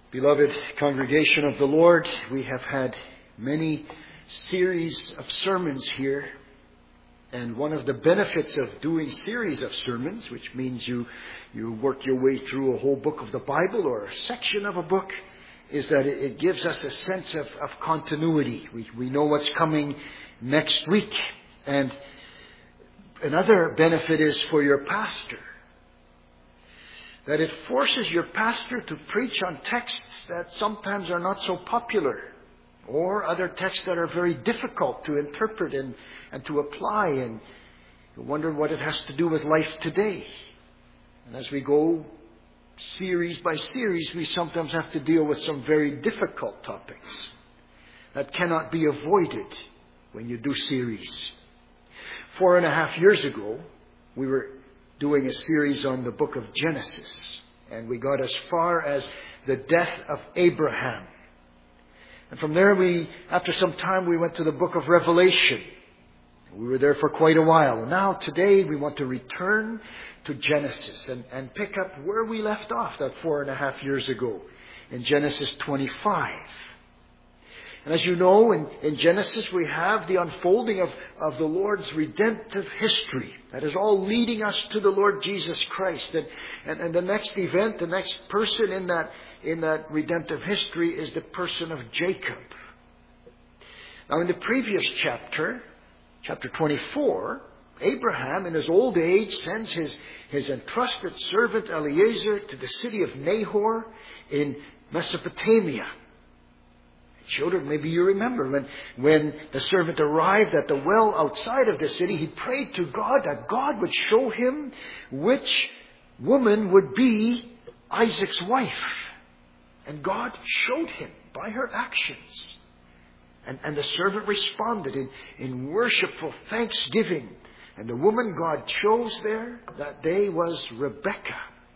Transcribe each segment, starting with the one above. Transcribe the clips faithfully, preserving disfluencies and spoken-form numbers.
Beloved congregation of the Lord, we have had many series of sermons here. And one of the benefits of doing series of sermons, which means you, you work your way through a whole book of the Bible or a section of a book, is that it, it gives us a sense of, of continuity. We, we know what's coming next week. And another benefit is for your pastor, that it forces your pastor to preach on texts that sometimes are not so popular, or other texts that are very difficult to interpret and, and to apply, and you wonder what it has to do with life today. And as we go series by series, we sometimes have to deal with some very difficult topics that cannot be avoided when you do series. Four and a half years ago, we were doing a series on the book of Genesis, and we got as far as the death of Abraham. And from there, we, after some time, we went to the book of Revelation. We were there for quite a while. And now today we want to return to Genesis and, and pick up where we left off that four and a half years ago in Genesis twenty-five. And as you know, in, in Genesis we have the unfolding of, of the Lord's redemptive history. That is all leading us to the Lord Jesus Christ. And, and, and the next event, the next person in that, in that redemptive history is the person of Jacob. Now in the previous chapter, chapter twenty-four, Abraham in his old age sends his, his entrusted servant Eliezer to the city of Nahor in Mesopotamia. Children, maybe you remember when, when the servant arrived at the well outside of the city, he prayed to God that God would show him which woman would be Isaac's wife. And God showed him by her actions. And, and the servant responded in, in worshipful thanksgiving. And the woman God chose there that day was Rebekah.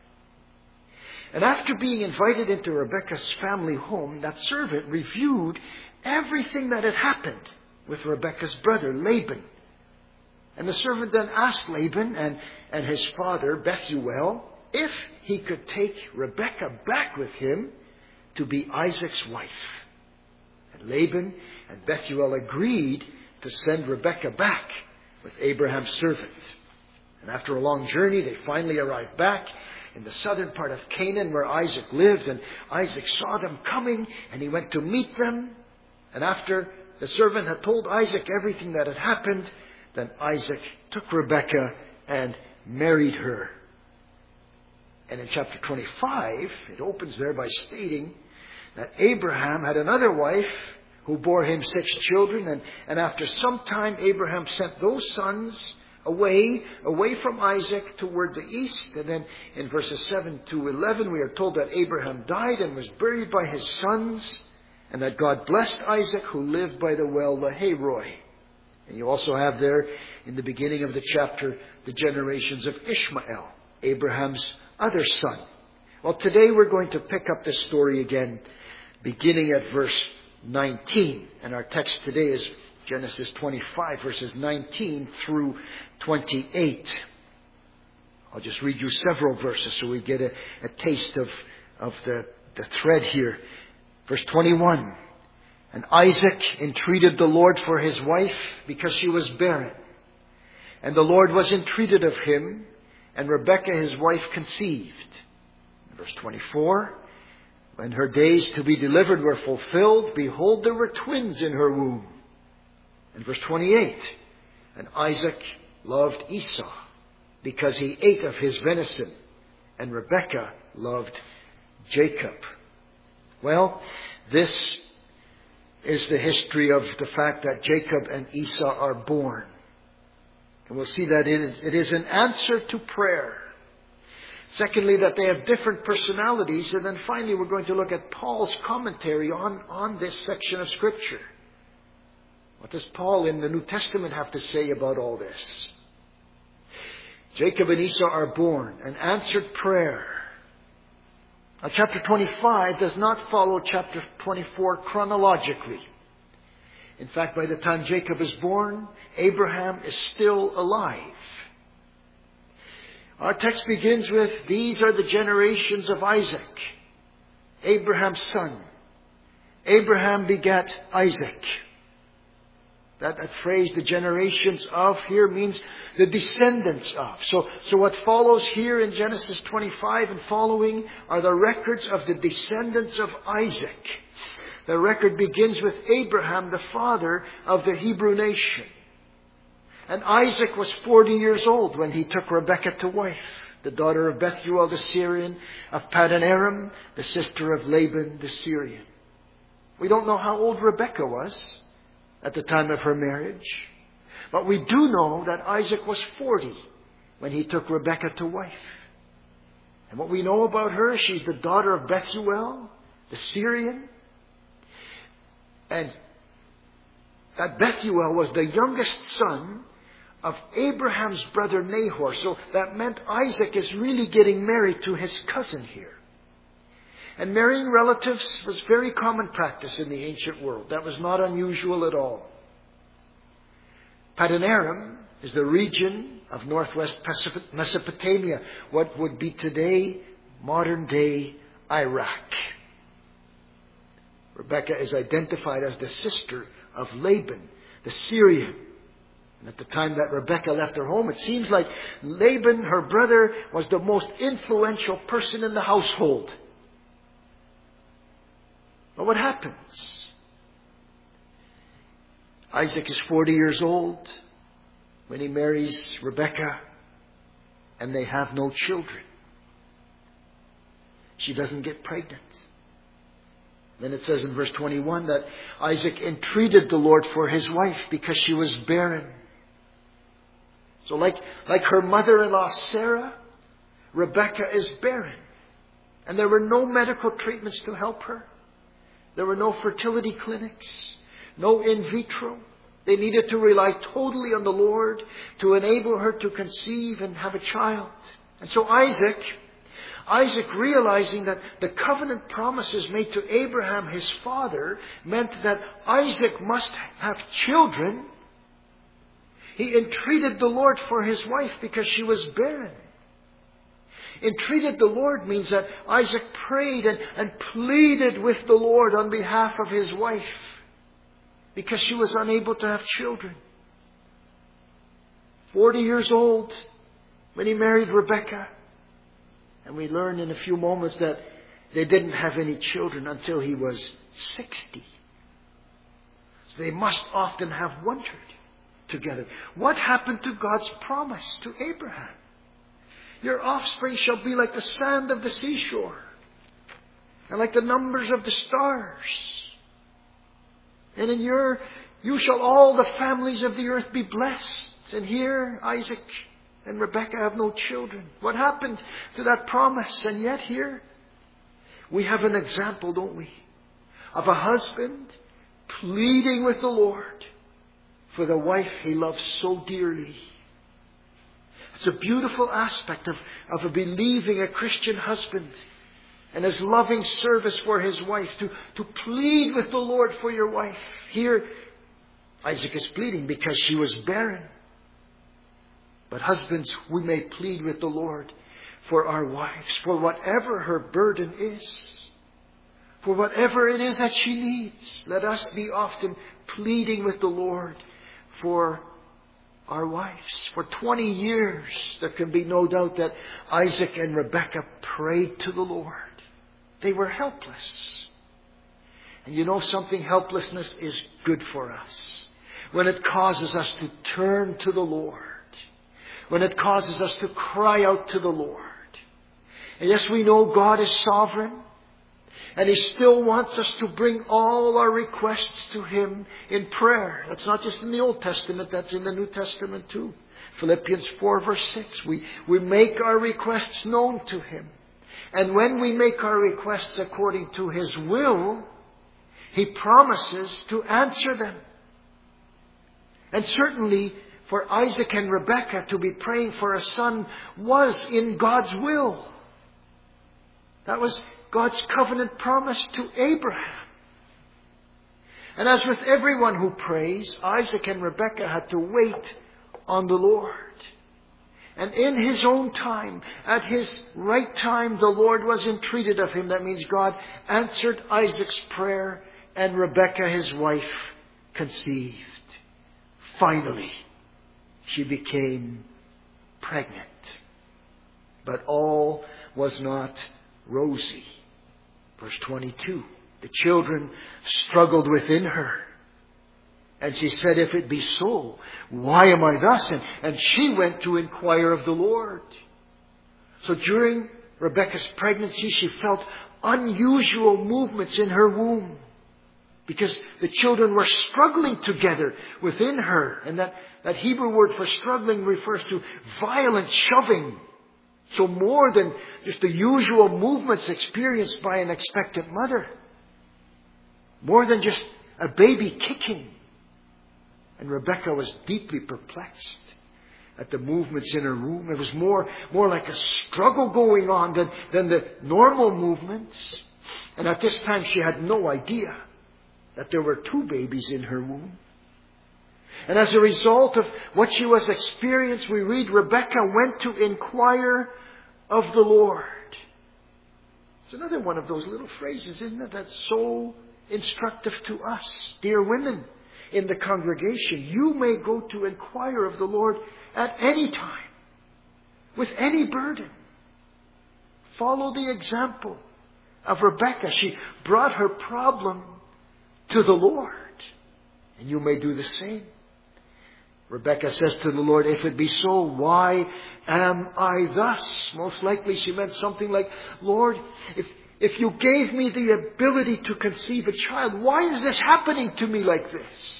And after being invited into Rebekah's family home, that servant reviewed everything that had happened with Rebekah's brother, Laban. And the servant then asked Laban and, and his father, Bethuel, if he could take Rebekah back with him to be Isaac's wife. And Laban and Bethuel agreed to send Rebekah back with Abraham's servant. And after a long journey, they finally arrived back in the southern part of Canaan where Isaac lived. And Isaac saw them coming and he went to meet them. And after the servant had told Isaac everything that had happened, then Isaac took Rebekah and married her. And in chapter twenty-five, it opens there by stating that Abraham had another wife who bore him six children. And, and after some time, Abraham sent those sons away, away from Isaac toward the east. And then in verses seven to eleven, we are told that Abraham died and was buried by his sons, and that God blessed Isaac, who lived by the well Lahairoi. And you also have there in the beginning of the chapter the generations of Ishmael, Abraham's other son. Well, today we're going to pick up this story again, beginning at verse nineteen. And our text today is Genesis twenty-five, verses nineteen through twenty-eight. I'll just read you several verses so we get a, a taste of, of the, the thread here. Verse twenty-one. And Isaac entreated the Lord for his wife because she was barren. And the Lord was entreated of him, and Rebekah his wife conceived. Verse twenty-four. When her days to be delivered were fulfilled, behold, there were twins in her womb. And verse twenty-eight, and Isaac loved Esau because he ate of his venison, and Rebekah loved Jacob. Well, this is the history of the fact that Jacob and Esau are born. And we'll see that it is, it is an answer to prayer. Secondly, that they have different personalities. And then finally, we're going to look at Paul's commentary on, on this section of Scripture. What does Paul in the New Testament have to say about all this? Jacob and Esau are born, an answered prayer. Now, chapter twenty-five does not follow chapter twenty-four chronologically. In fact, by the time Jacob is born, Abraham is still alive. Our text begins with, these are the generations of Isaac. Abraham's son. Abraham begat Isaac. That, that phrase, the generations of, here means the descendants of. So, so what follows here in Genesis twenty-five and following are the records of the descendants of Isaac. The record begins with Abraham, the father of the Hebrew nation. And Isaac was forty years old when he took Rebekah to wife, the daughter of Bethuel the Syrian, of Paddan Aram, the sister of Laban the Syrian. We don't know how old Rebekah was at the time of her marriage, but we do know that Isaac was forty when he took Rebekah to wife. And what we know about her, she's the daughter of Bethuel the Syrian. And that Bethuel was the youngest son of Abraham's brother Nahor. So that meant Isaac is really getting married to his cousin here. And marrying relatives was very common practice in the ancient world. That was not unusual at all. Paddan Aram is the region of northwest Mesopotamia, what would be today modern-day Iraq. Rebekah is identified as the sister of Laban, the Syrian. And at the time that Rebekah left her home, it seems like Laban, her brother, was the most influential person in the household. But what happens? Isaac is forty years old when he marries Rebekah, and they have no children. She doesn't get pregnant. Then it says in verse twenty-one that Isaac entreated the Lord for his wife because she was barren. So like, like her mother-in-law Sarah, Rebekah is barren. And there were no medical treatments to help her. There were no fertility clinics, no in vitro. They needed to rely totally on the Lord to enable her to conceive and have a child. And so Isaac, Isaac realizing that the covenant promises made to Abraham, his father, meant that Isaac must have children, he entreated the Lord for his wife because she was barren. Entreated the Lord means that Isaac prayed and, and pleaded with the Lord on behalf of his wife because she was unable to have children. Forty years old when he married Rebekah. And we learn in a few moments that they didn't have any children until he was sixty. So they must often have wondered together, what happened to God's promise to Abraham? Your offspring shall be like the sand of the seashore and like the numbers of the stars. And in your, you shall all the families of the earth be blessed. And here Isaac and Rebekah have no children. What happened to that promise? And yet here we have an example, don't we, of a husband pleading with the Lord for the wife he loves so dearly. It's a beautiful aspect of, of a believing, a Christian husband and his loving service for his wife, to, to plead with the Lord for your wife. Here, Isaac is pleading because she was barren. But husbands, we may plead with the Lord for our wives, for whatever her burden is, for whatever it is that she needs. Let us be often pleading with the Lord for our wives. For twenty years, there can be no doubt that Isaac and Rebekah prayed to the Lord. They were helpless. And you know something? Helplessness is good for us. When it causes us to turn to the Lord. When it causes us to cry out to the Lord. And yes, we know God is sovereign. And He still wants us to bring all our requests to Him in prayer. That's not just in the Old Testament, that's in the New Testament too. Philippians four verse six. We, we make our requests known to Him. And when we make our requests according to His will, He promises to answer them. And certainly for Isaac and Rebekah to be praying for a son was in God's will. That was God's covenant promise to Abraham. And as with everyone who prays, Isaac and Rebekah had to wait on the Lord. And in His own time, at His right time, the Lord was entreated of Him. That means God answered Isaac's prayer, and Rebekah, his wife, conceived. Finally, she became pregnant. But all was not rosy. Verse twenty-two. The children struggled within her. And she said, if it be so, why am I thus? And, and she went to inquire of the Lord. So during Rebekah's pregnancy, she felt unusual movements in her womb. Because the children were struggling together within her. And that, that Hebrew word for struggling refers to violent shoving. So more than just the usual movements experienced by an expectant mother. More than just a baby kicking. And Rebekah was deeply perplexed at the movements in her womb. It was more, more like a struggle going on than, than the normal movements. And at this time she had no idea that there were two babies in her womb. And as a result of what she was experiencing, we read Rebekah went to inquire of the Lord. It's another one of those little phrases, isn't it? That's so instructive to us, dear women in the congregation. You may go to inquire of the Lord at any time, with any burden. Follow the example of Rebekah. She brought her problem to the Lord. And you may do the same. Rebekah says to the Lord, if it be so, why am I thus? Most likely she meant something like, Lord, if, if you gave me the ability to conceive a child, why is this happening to me like this?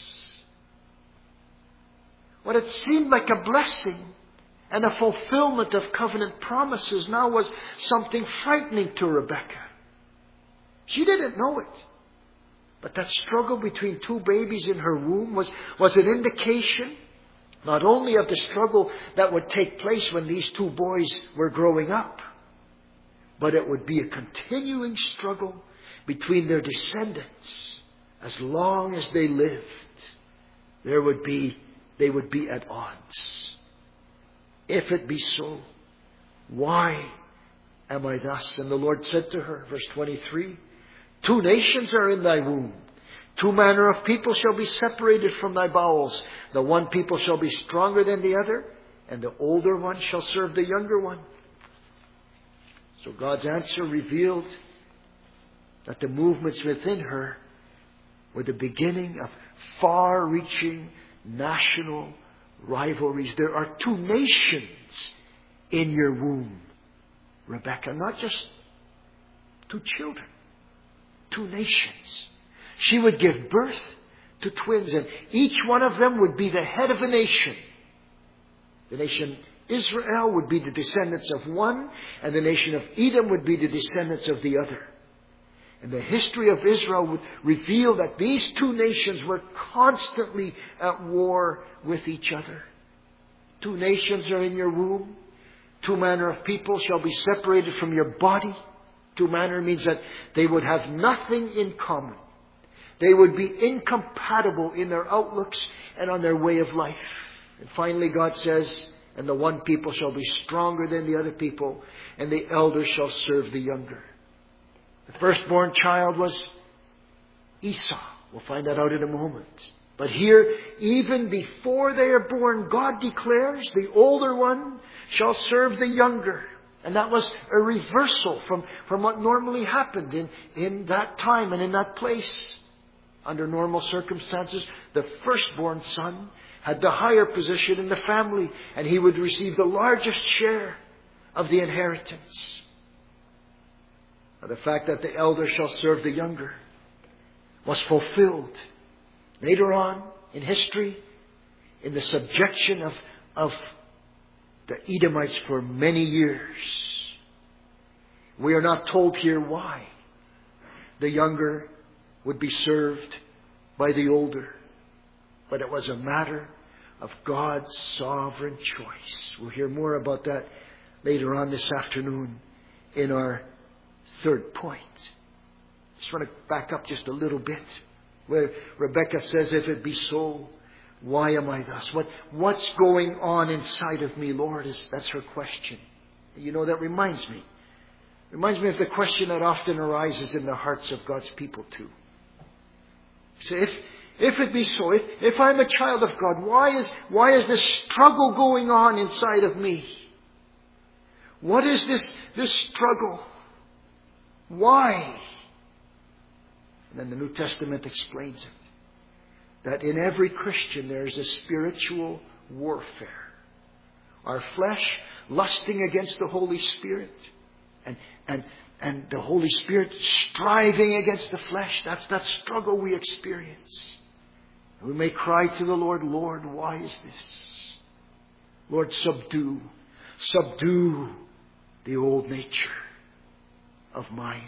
What had seemed like a blessing and a fulfillment of covenant promises now was something frightening to Rebekah. She didn't know it. But that struggle between two babies in her womb was, was an indication not only of the struggle that would take place when these two boys were growing up, but it would be a continuing struggle between their descendants. As long as they lived, there would be, they would be at odds. If it be so, why am I thus? And the Lord said to her, verse twenty-three, two nations are in thy womb. Two manner of people shall be separated from thy bowels. The one people shall be stronger than the other, and the older one shall serve the younger one. So God's answer revealed that the movements within her were the beginning of far-reaching national rivalries. There are two nations in your womb, Rebekah, not just two children. Two nations. She would give birth to twins, and each one of them would be the head of a nation. The nation Israel would be the descendants of one, and the nation of Edom would be the descendants of the other. And the history of Israel would reveal that these two nations were constantly at war with each other. Two nations are in your womb. Two manner of people shall be separated from your body. Two manner means that they would have nothing in common. They would be incompatible in their outlooks and on their way of life. And finally God says, and the one people shall be stronger than the other people, and the elder shall serve the younger. The firstborn child was Esau. We'll find that out in a moment. But here, even before they are born, God declares the older one shall serve the younger. And that was a reversal from, from what normally happened in, in that time and in that place. Under normal circumstances, the firstborn son had the higher position in the family, and he would receive the largest share of the inheritance. Now, the fact that the elder shall serve the younger was fulfilled later on in history in the subjection of, of the Edomites for many years. We are not told here why the younger would be served by the older. But it was a matter of God's sovereign choice. We'll hear more about that later on this afternoon in our third point. Just want to back up just a little bit. Where Rebekah says, if it be so, Why am I thus? What, what's going on inside of me, Lord? Is, that's her question. You know, that reminds me. Reminds me of the question that often arises in the hearts of God's people too. So if, if it be so, if, if I'm a child of God, why is, why is this struggle going on inside of me? What is this, this struggle? Why? And then the New Testament explains it. That in every Christian there is a spiritual warfare. Our flesh lusting against the Holy Spirit. And, and, and the Holy Spirit striving against the flesh. That's that struggle we experience. We may cry to the Lord, Lord, why is this? Lord, subdue. Subdue the old nature of mine.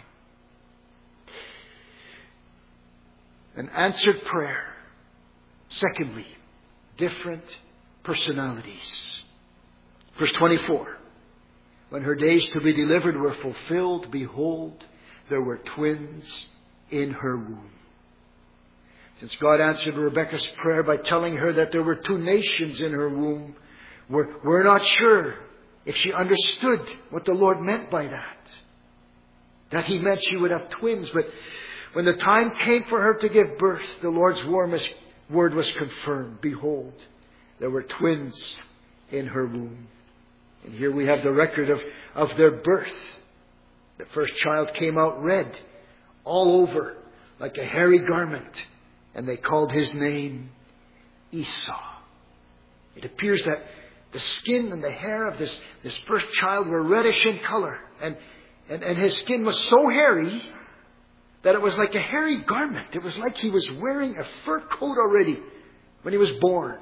An answered prayer. Secondly, different personalities. Verse twenty-four. When her days to be delivered were fulfilled, behold, there were twins in her womb. Since God answered Rebekah's prayer by telling her that there were two nations in her womb, we're, we're not sure if she understood what the Lord meant by that. That He meant she would have twins. But when the time came for her to give birth, the Lord's warmest word was confirmed. Behold, there were twins in her womb. And here we have the record of, of their birth. The first child came out red, all over, like a hairy garment. And they called his name Esau. It appears that the skin and the hair of this, this first child were reddish in color. And, and, and his skin was so hairy that it was like a hairy garment. It was like he was wearing a fur coat already when he was born.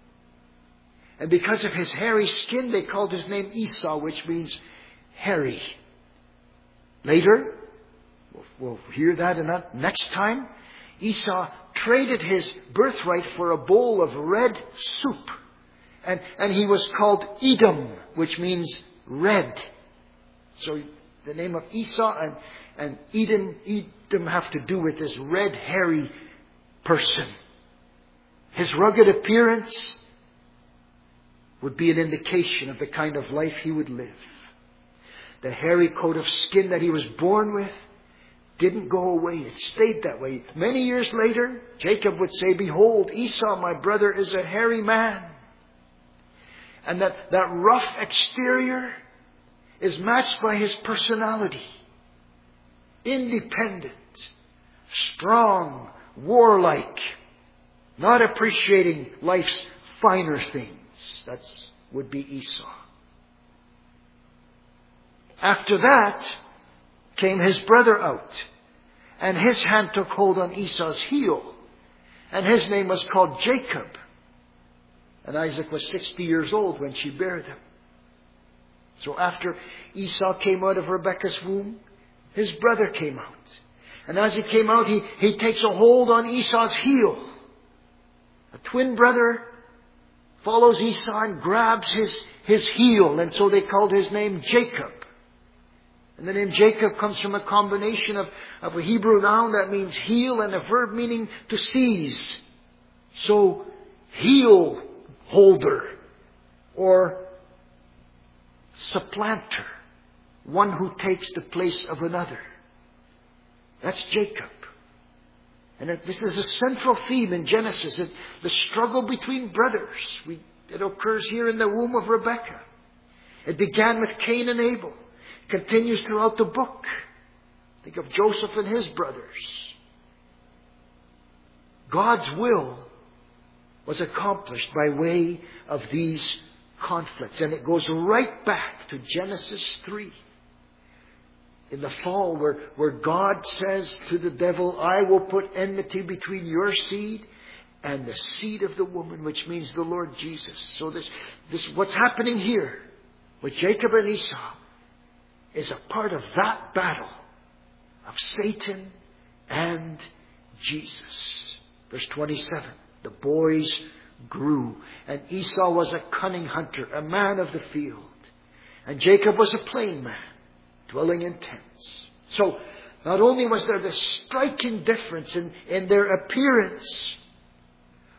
And because of his hairy skin, they called his name Esau, which means hairy. Later, we'll, we'll hear that in that next time, Esau traded his birthright for a bowl of red soup. And, and he was called Edom, which means red. So the name of Esau and, and Edom, Edom have to do with this red, hairy person. His rugged appearance would be an indication of the kind of life he would live. The hairy coat of skin that he was born with didn't go away. It stayed that way. Many years later, Jacob would say, behold, Esau, my brother, is a hairy man. And that, that rough exterior is matched by his personality. Independent, strong, warlike, not appreciating life's finer things. That would be Esau. After that came his brother out, and his hand took hold on Esau's heel, and his name was called Jacob. And Isaac was sixty years old when she bare them. So after Esau came out of Rebekah's womb, his brother came out. And as he came out, he, he takes a hold on Esau's heel. A twin brother follows Esau and grabs his, his heel. And so they called his name Jacob. And the name Jacob comes from a combination of, of a Hebrew noun that means heel and a verb meaning to seize. So, heel holder or supplanter. One who takes the place of another. That's Jacob. And this is a central theme in Genesis. The struggle between brothers. We, it occurs here in the womb of Rebekah. It began with Cain and Abel. It continues throughout the book. Think of Joseph and his brothers. God's will was accomplished by way of these conflicts. And it goes right back to Genesis three. In the fall, where, where God says to the devil, I will put enmity between your seed and the seed of the woman, which means the Lord Jesus. So this, this what's happening here with Jacob and Esau is a part of that battle of Satan and Jesus. Verse twenty-seven. The boys grew, and Esau was a cunning hunter, a man of the field. And Jacob was a plain man, dwelling in tents. So, not only was there this striking difference in, in their appearance,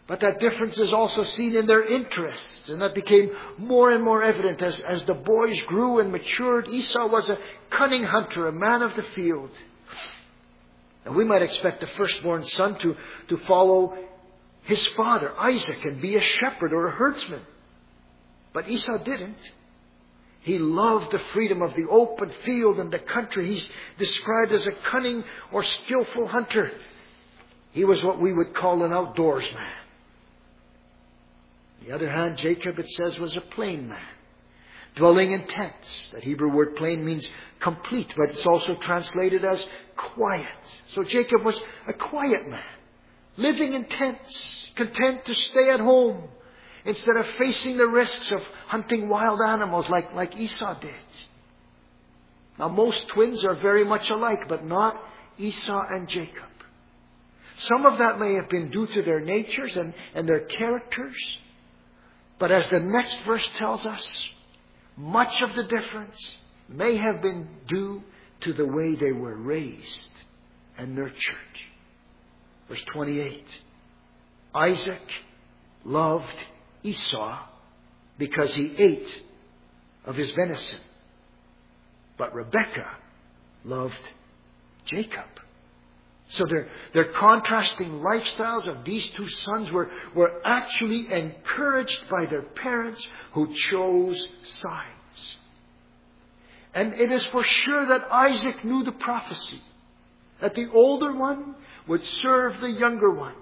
But that difference is also seen in their interests, and that became more and more evident as, as the boys grew and matured. Esau was a cunning hunter, a man of the field. And we might expect the firstborn son to, to follow his father, Isaac, and be a shepherd or a herdsman. But Esau didn't. He loved the freedom of the open field and the country. He's described as a cunning or skillful hunter. He was what we would call an outdoors man. On the other hand, Jacob, it says, was a plain man, dwelling in tents. That Hebrew word plain means complete, but it's also translated as quiet. So Jacob was a quiet man, living in tents, content to stay at home, instead of facing the risks of hunting wild animals like, like Esau did. Now, most twins are very much alike, but not Esau and Jacob. Some of that may have been due to their natures and, and their characters. But as the next verse tells us, much of the difference may have been due to the way they were raised and nurtured. Verse twenty-eight. Isaac loved Esau because he ate of his venison. But Rebekah loved Jacob. So their, their contrasting lifestyles of these two sons were, were actually encouraged by their parents who chose sides. And it is for sure that Isaac knew the prophecy, that the older one would serve the younger one,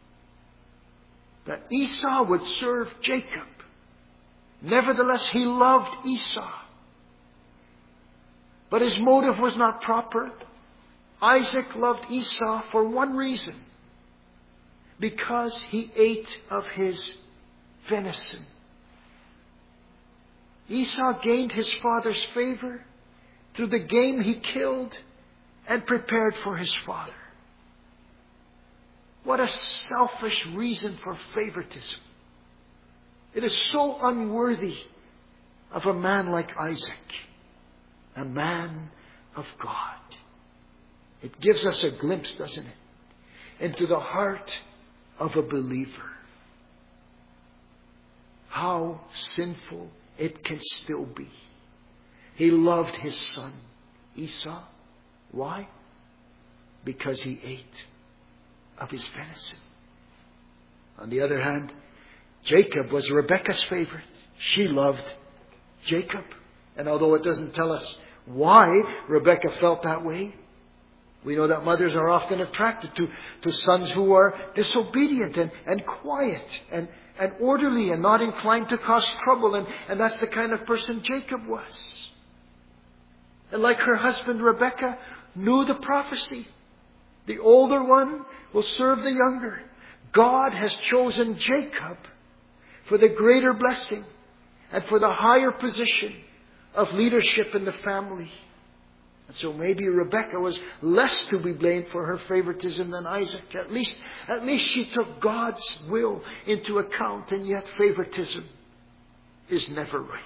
that Esau would serve Jacob. Nevertheless, he loved Esau. But his motive was not proper. Isaac loved Esau for one reason. Because he ate of his venison. Esau gained his father's favor through the game he killed and prepared for his father. What a selfish reason for favoritism. It is so unworthy of a man like Isaac, a man of God. It gives us a glimpse, doesn't it, into the heart of a believer. How sinful it can still be. He loved his son, Esau. Why? Because he ate of his venison. On the other hand, Jacob was Rebekah's favorite. She loved Jacob. And although it doesn't tell us why Rebekah felt that way, we know that mothers are often attracted to, to sons who are disobedient and, and quiet and, and orderly and not inclined to cause trouble. And, and that's the kind of person Jacob was. And like her husband, Rebekah knew the prophecy. The older one will serve the younger. God has chosen Jacob for the greater blessing and for the higher position of leadership in the family. And so maybe Rebekah was less to be blamed for her favoritism than Isaac. At least, at least she took God's will into account, and yet favoritism is never right.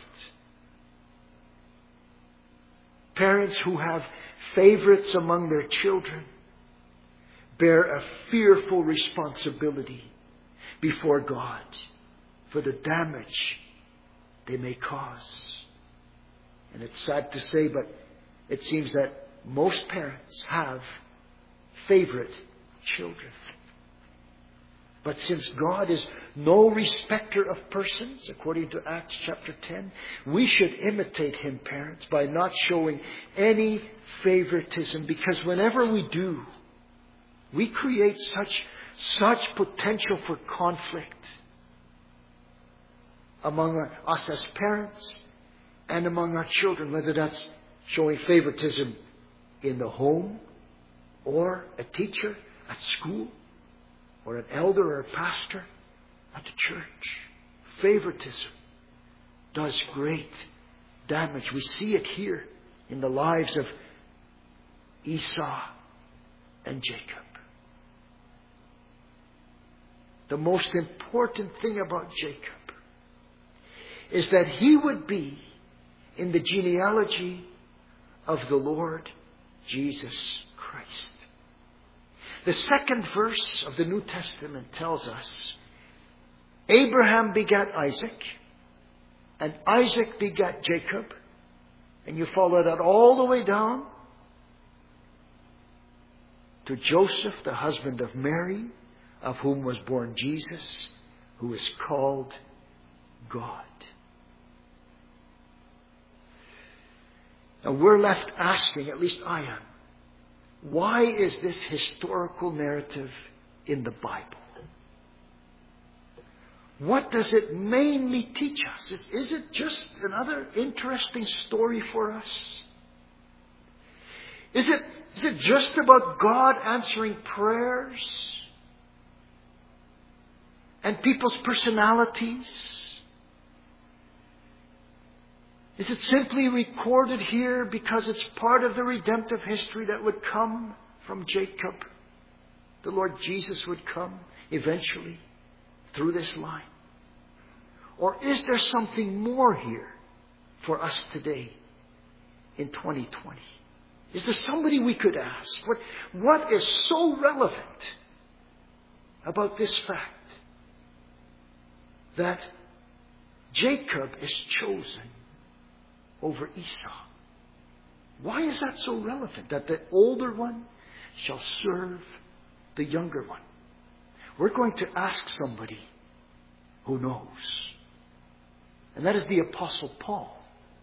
Parents who have favorites among their children bear a fearful responsibility before God for the damage they may cause. And it's sad to say, but it seems that most parents have favorite children. But since God is no respecter of persons, according to Acts chapter ten, we should imitate Him, parents, by not showing any favoritism. Because whenever we do, we create such, such potential for conflict among us as parents and among our children, whether that's showing favoritism in the home or a teacher at school or an elder or a pastor at the church. Favoritism does great damage. We see it here in the lives of Esau and Jacob. The most important thing about Jacob is that he would be in the genealogy of the Lord Jesus Christ. The second verse of the New Testament tells us Abraham begat Isaac, and Isaac begat Jacob, and you follow that all the way down to Joseph, the husband of Mary, of whom was born Jesus, who is called God. Now we're left asking, at least I am, why is this historical narrative in the Bible? What does it mainly teach us? Is, is it just another interesting story for us? Is it, is it just about God answering prayers and people's personalities? Is it simply recorded here because it's part of the redemptive history that would come from Jacob? The Lord Jesus would come eventually through this line. Or is there something more here for us today in twenty twenty? Is there somebody we could ask? What, what is so relevant about this fact that Jacob is chosen over Esau? Why is that so relevant? That the older one shall serve the younger one. We're going to ask somebody who knows. And that is the Apostle Paul.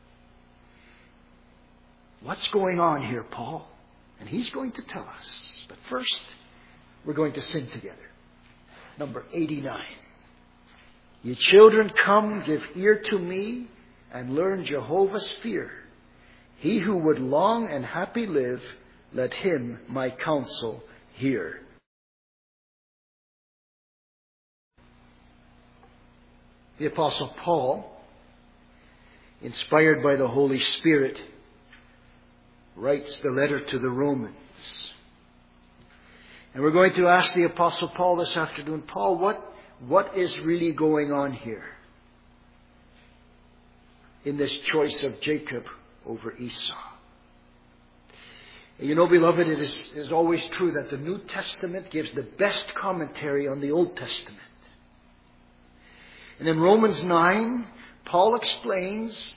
What's going on here, Paul? And he's going to tell us. But first, we're going to sing together. Number eighty-nine. Ye children, come, give ear to me, and learn Jehovah's fear. He who would long and happy live, let him my counsel hear. The Apostle Paul, inspired by the Holy Spirit, writes the letter to the Romans. And we're going to ask the Apostle Paul this afternoon, Paul, what, what is really going on here in this choice of Jacob over Esau? And you know, beloved, it is, it is always true that the New Testament gives the best commentary on the Old Testament. And in Romans nine, Paul explains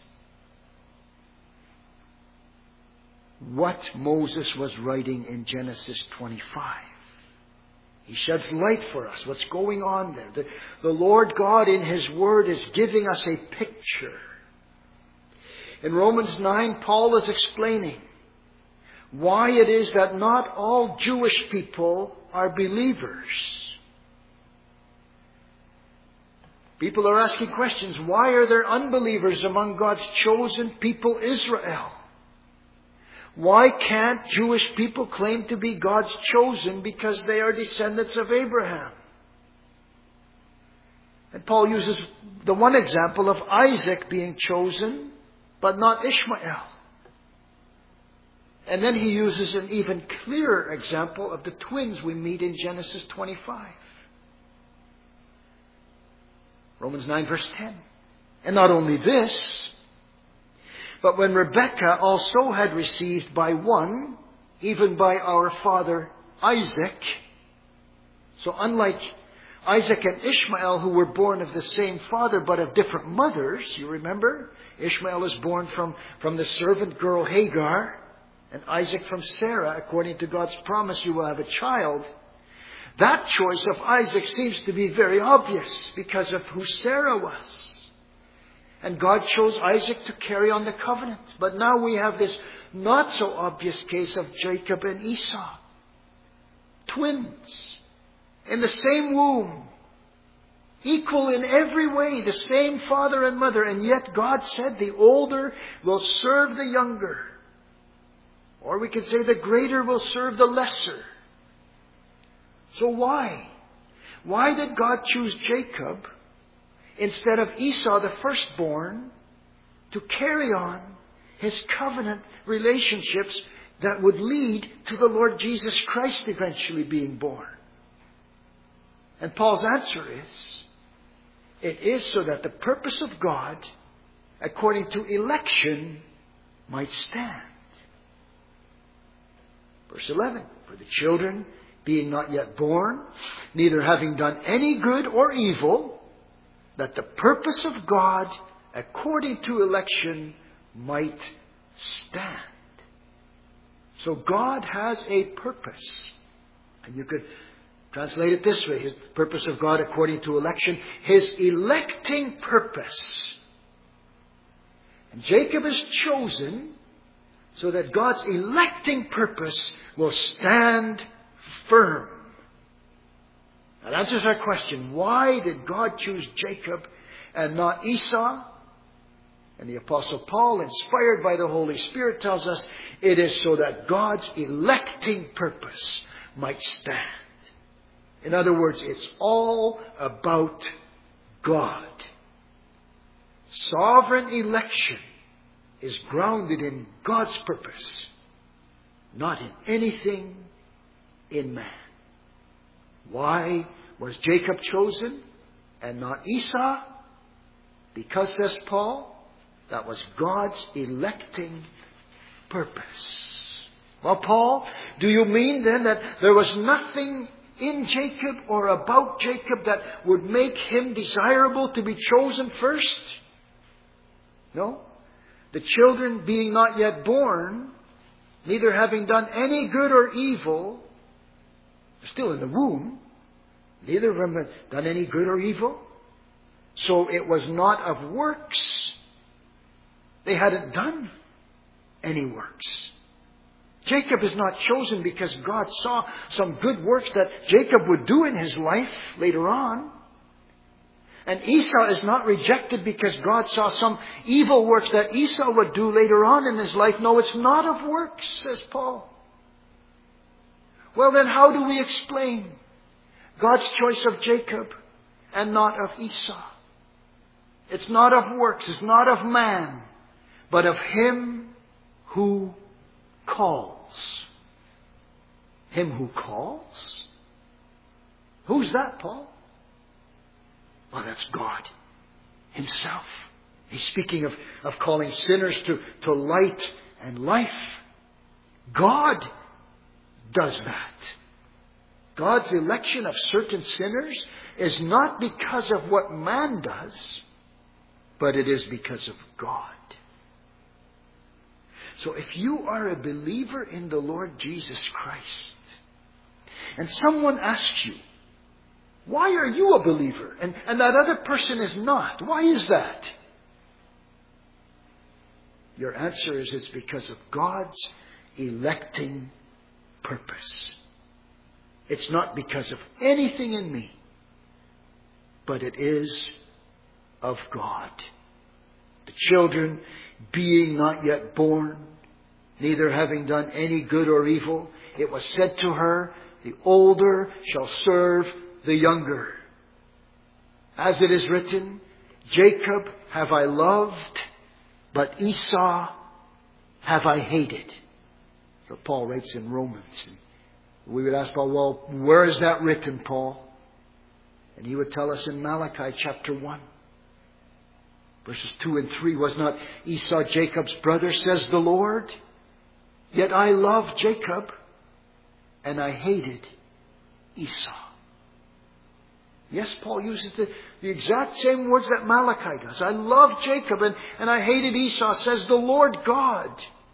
what Moses was writing in Genesis twenty-five. He sheds light for us what's going on there. The, the Lord God in His Word is giving us a picture. In Romans nine, Paul is explaining why it is that not all Jewish people are believers. People are asking questions. Why are there unbelievers among God's chosen people, Israel? Why can't Jewish people claim to be God's chosen because they are descendants of Abraham? And Paul uses the one example of Isaac being chosen, but not Ishmael. And then he uses an even clearer example of the twins we meet in Genesis twenty-five. Romans nine verse ten. And not only this, but when Rebekah also had received by one, even by our father Isaac, so unlike Isaac and Ishmael, who were born of the same father but of different mothers, you remember? Ishmael is born from, from the servant girl Hagar, and Isaac from Sarah. According to God's promise, you will have a child. That choice of Isaac seems to be very obvious because of who Sarah was. And God chose Isaac to carry on the covenant. But now we have this not so obvious case of Jacob and Esau. Twins. In the same womb. Equal in every way. The same father and mother. And yet God said the older will serve the younger. Or we could say the greater will serve the lesser. So why? Why did God choose Jacob instead of Esau, the firstborn, to carry on His covenant relationships that would lead to the Lord Jesus Christ eventually being born? And Paul's answer is, it is so that the purpose of God, according to election, might stand. Verse eleven, for the children being not yet born, neither having done any good or evil, that the purpose of God according to election might stand. So God has a purpose. And you could translate it this way. His purpose of God according to election. His electing purpose. And Jacob is chosen so that God's electing purpose will stand firm. That answers our question. Why did God choose Jacob and not Esau? And the Apostle Paul, inspired by the Holy Spirit, tells us it is so that God's electing purpose might stand. In other words, it's all about God. Sovereign election is grounded in God's purpose, not in anything in man. Why was Jacob chosen and not Esau? Because, says Paul, that was God's electing purpose. Well, Paul, do you mean then that there was nothing in Jacob or about Jacob that would make him desirable to be chosen first? No. The children being not yet born, neither having done any good or evil, still in the womb, neither of them had done any good or evil. So it was not of works. They hadn't done any works. Jacob is not chosen because God saw some good works that Jacob would do in his life later on. And Esau is not rejected because God saw some evil works that Esau would do later on in his life. No, it's not of works, says Paul. Well, then how do we explain God's choice of Jacob and not of Esau? It's not of works, it's not of man, but of Him who calls. Him who calls? Who's that, Paul? Well, that's God Himself. He's speaking of, of calling sinners to, to light and life. God does that. God's election of certain sinners is not because of what man does, but it is because of God. So if you are a believer in the Lord Jesus Christ, and someone asks you, why are you a believer and, and that other person is not? Why is that? Your answer is it's because of God's electing purpose. It's not because of anything in me, but it is of God. The children being not yet born, neither having done any good or evil, it was said to her, the older shall serve the younger. As it is written, Jacob have I loved, but Esau have I hated. So Paul writes in Romans. We would ask Paul, well, where is that written, Paul? And he would tell us in Malachi chapter one. Verses two and three, was not Esau Jacob's brother, says the Lord? Yet I loved Jacob, and I hated Esau. Yes, Paul uses the, the exact same words that Malachi does. I loved Jacob, and, and I hated Esau, says the Lord God.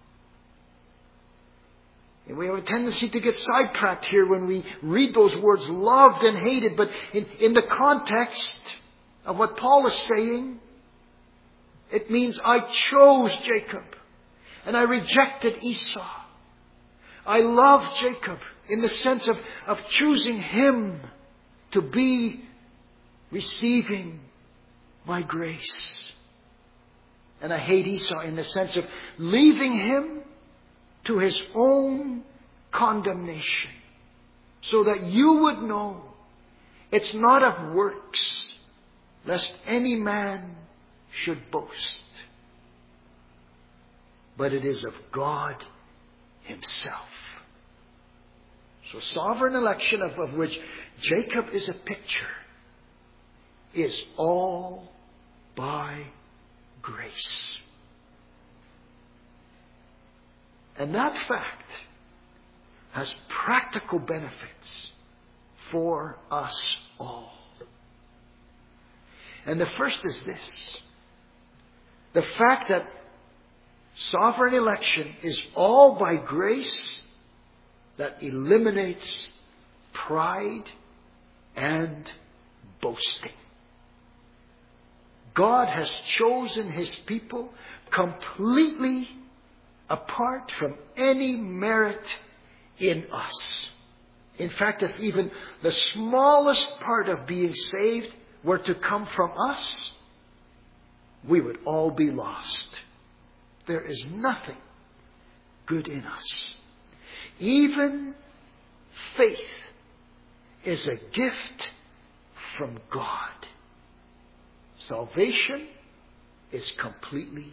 And we have a tendency to get sidetracked here when we read those words, loved and hated. But in, in the context of what Paul is saying, it means I chose Jacob and I rejected Esau. I love Jacob in the sense of, of choosing him to be receiving my grace. And I hate Esau in the sense of leaving him to his own condemnation. So that you would know it's not of works, lest any man should boast. But it is of God Himself. So sovereign election, of, of which Jacob is a picture, is all by grace. And that fact has practical benefits for us all. And the first is this: the fact that sovereign election is all by grace that eliminates pride and boasting. God has chosen His people completely apart from any merit in us. In fact, if even the smallest part of being saved were to come from us, we would all be lost. There is nothing good in us. Even faith is a gift from God. Salvation is completely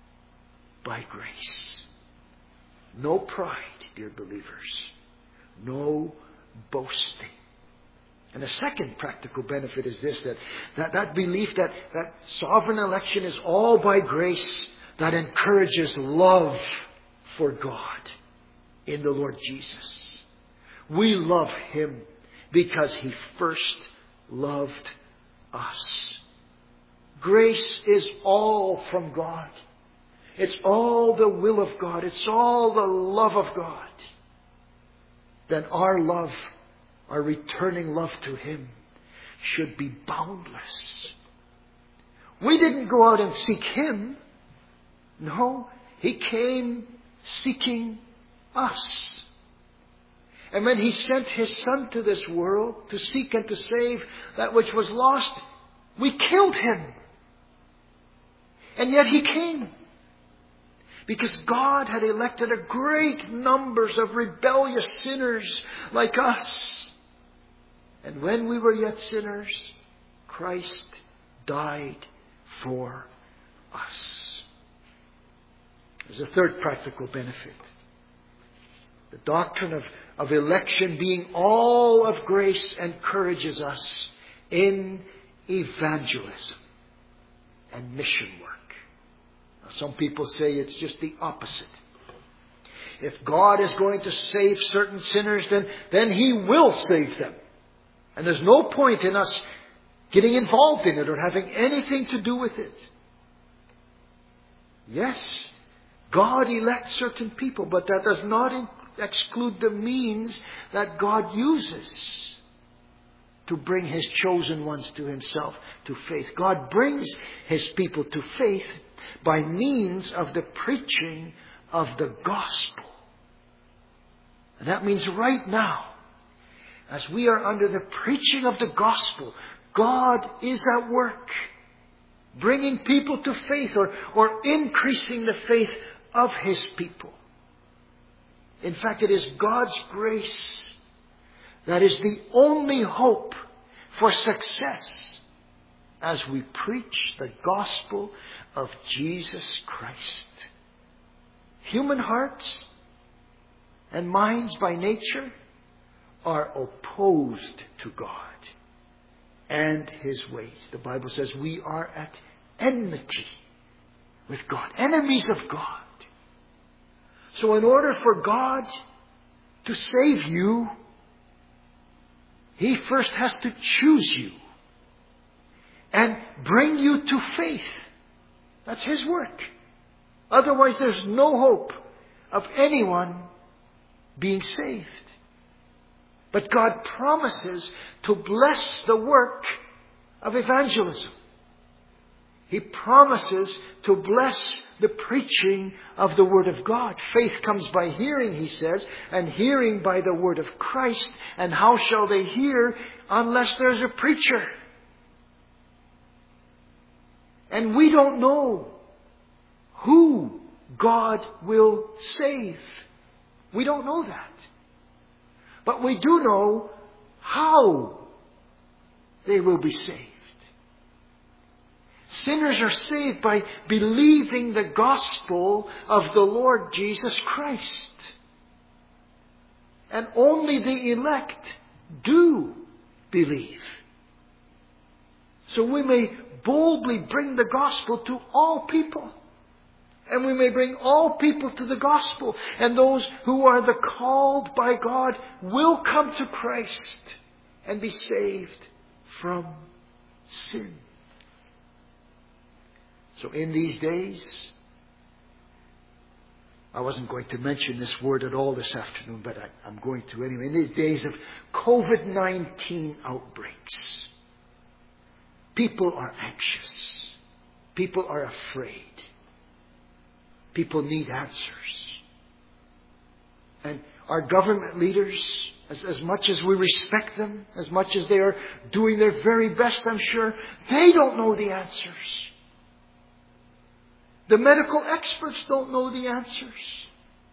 by grace. No pride, dear believers. No boasting. And the second practical benefit is this, that that, that belief that, that sovereign election is all by grace, that encourages love for God in the Lord Jesus. We love Him because He first loved us. Grace is all from God. It's all the will of God. It's all the love of God. Then our love, our returning love to Him, should be boundless. We didn't go out and seek Him. No, He came seeking us. And when He sent His Son to this world to seek and to save that which was lost, we killed Him. And yet He came. Because God had elected a great numbers of rebellious sinners like us. And when we were yet sinners, Christ died for us. There's a third practical benefit. The doctrine of, of election being all of grace encourages us in evangelism and mission work. Now, some people say it's just the opposite. If God is going to save certain sinners, then, then He will save them. And there's no point in us getting involved in it or having anything to do with it. Yes, God elects certain people, but that does not exclude the means that God uses to bring His chosen ones to Himself, to faith. God brings His people to faith by means of the preaching of the gospel. And that means right now, as we are under the preaching of the gospel, God is at work, bringing people to faith or, or increasing the faith of His people. In fact, it is God's grace that is the only hope for success as we preach the gospel of Jesus Christ. Human hearts and minds by nature are opposed to God and His ways. The Bible says we are at enmity with God, enemies of God. So in order for God to save you, He first has to choose you and bring you to faith. That's His work. Otherwise, there's no hope of anyone being saved. But God promises to bless the work of evangelism. He promises to bless the preaching of the Word of God. Faith comes by hearing, He says, and hearing by the Word of Christ. And how shall they hear unless there's a preacher? And we don't know who God will save. We don't know that. But we do know how they will be saved. Sinners are saved by believing the gospel of the Lord Jesus Christ. And only the elect do believe. So we may boldly bring the gospel to all people. And we may bring all people to the gospel. And those who are the called by God will come to Christ and be saved from sin. So in these days, I wasn't going to mention this word at all this afternoon, but I, I'm going to anyway. In these days of COVID nineteen outbreaks, people are anxious. People are afraid. People need answers. And our government leaders, as, as much as we respect them, as much as they are doing their very best, I'm sure, they don't know the answers. The medical experts don't know the answers.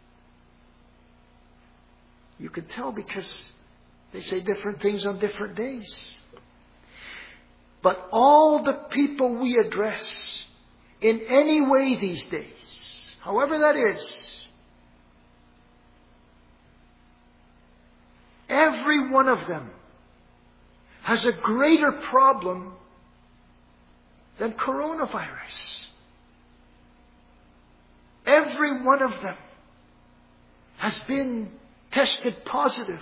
You can tell because they say different things on different days. But all the people we address in any way these days, however that is, every one of them has a greater problem than coronavirus. Every one of them has been tested positive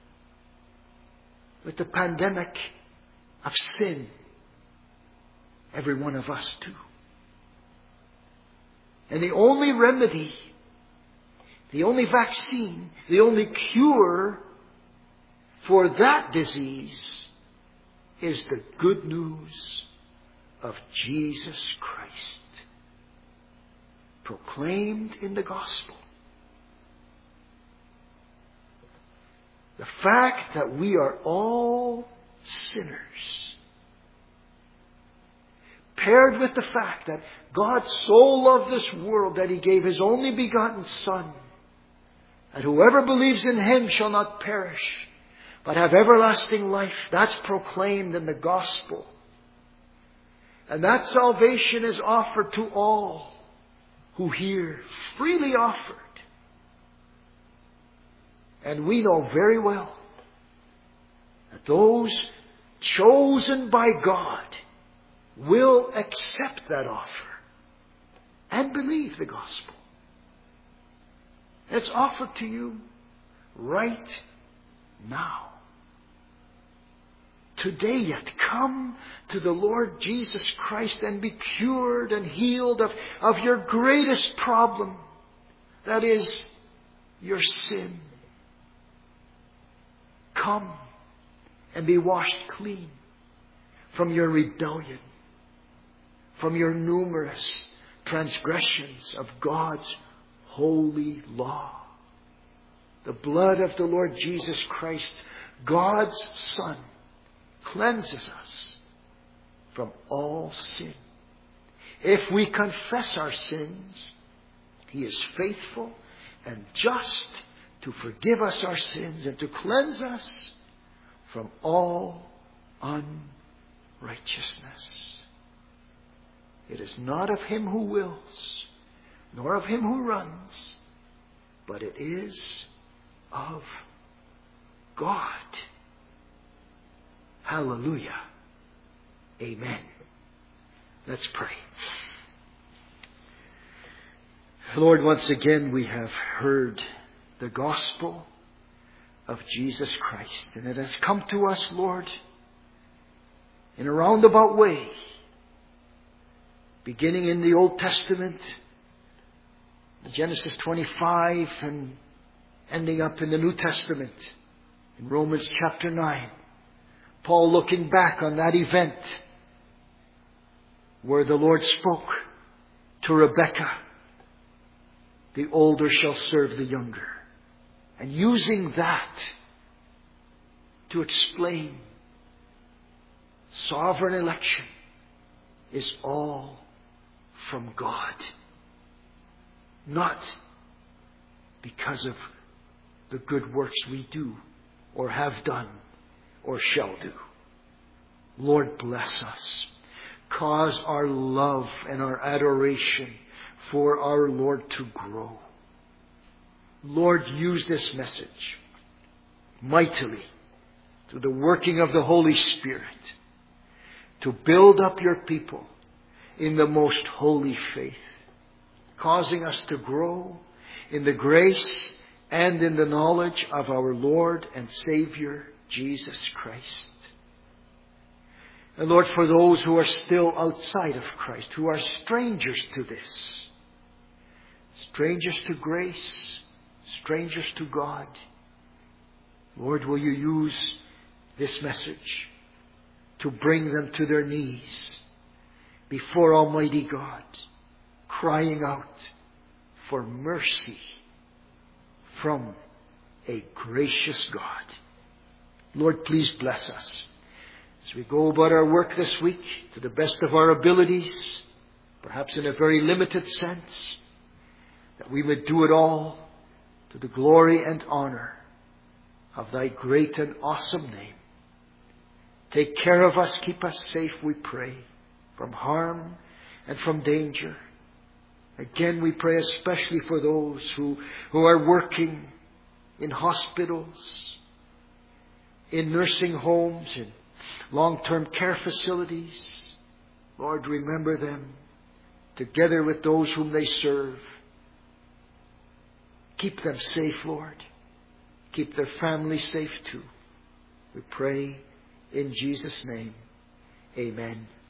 with the pandemic of sin. Every one of us too. And the only remedy, the only vaccine, the only cure for that disease is the good news of Jesus Christ, proclaimed in the gospel. The fact that we are all sinners, paired with the fact that God so loved this world that He gave His only begotten Son, that whoever believes in Him shall not perish, but have everlasting life. That's proclaimed in the gospel. And that salvation is offered to all who hear, freely offered. And we know very well that those chosen by God will accept that offer and believe the gospel. It's offered to you right now. Today yet, come to the Lord Jesus Christ and be cured and healed of, of your greatest problem. That is your sin. Come and be washed clean from your rebellion, from your numerous transgressions of God's holy law. The blood of the Lord Jesus Christ, God's Son, cleanses us from all sin. If we confess our sins, He is faithful and just to forgive us our sins and to cleanse us from all unrighteousness. It is not of him who wills, nor of him who runs, but it is of God. Hallelujah. Amen. Let's pray. Lord, once again we have heard the gospel of Jesus Christ. And it has come to us, Lord, in a roundabout way. Beginning in the Old Testament, Genesis twenty-five, and ending up in the New Testament, in Romans chapter nine. Paul looking back on that event where the Lord spoke to Rebekah, the older shall serve the younger. And using that to explain sovereign election is all from God. Not because of the good works we do or have done or shall do. Lord, bless us. Cause our love and our adoration for our Lord to grow. Lord, use this message mightily through the working of the Holy Spirit to build up your people in the most holy faith, causing us to grow in the grace and in the knowledge of our Lord and Savior, Jesus Christ. And Lord, for those who are still outside of Christ, who are strangers to this, strangers to grace, strangers to God, Lord, will you use this message to bring them to their knees before Almighty God, crying out for mercy from a gracious God. Lord, please bless us as we go about our work this week to the best of our abilities, perhaps in a very limited sense, that we may do it all to the glory and honor of thy great and awesome name. Take care of us, keep us safe, we pray, from harm and from danger. Again, we pray especially for those who, who are working in hospitals, in nursing homes, in long-term care facilities. Lord, remember them together with those whom they serve. Keep them safe, Lord. Keep their families safe too. We pray in Jesus' name. Amen.